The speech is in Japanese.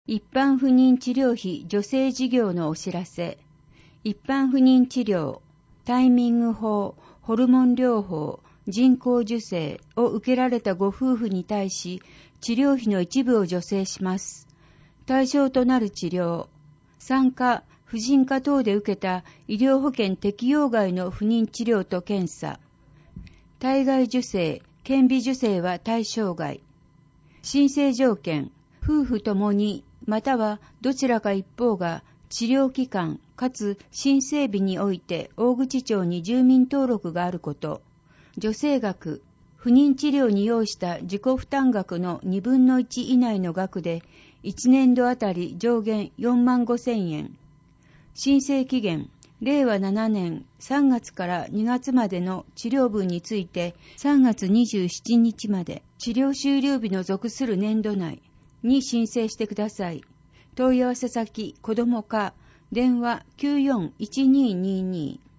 一般不妊治療費助成事業のお知らせ。一般不妊治療、タイミング法、ホルモン療法、人工授精を受けられたご夫婦に対し、治療費の一部を助成します。対象となる治療、産科、婦人科等で受けた医療保険適用外の不妊治療と検査、体外受精、顕微授精は対象外。申請条件、夫婦ともにまたはどちらか一方が治療期間かつ申請日において大口町に住民登録があること、助成額、不妊治療に要した自己負担額の2分の1以内の額で1年度あたり上限45,000円。申請期限、令和7年3月から2月までの治療分について3月27日まで、治療終了日の属する年度内に申請してください。問い合わせ先、子ども課、電話941222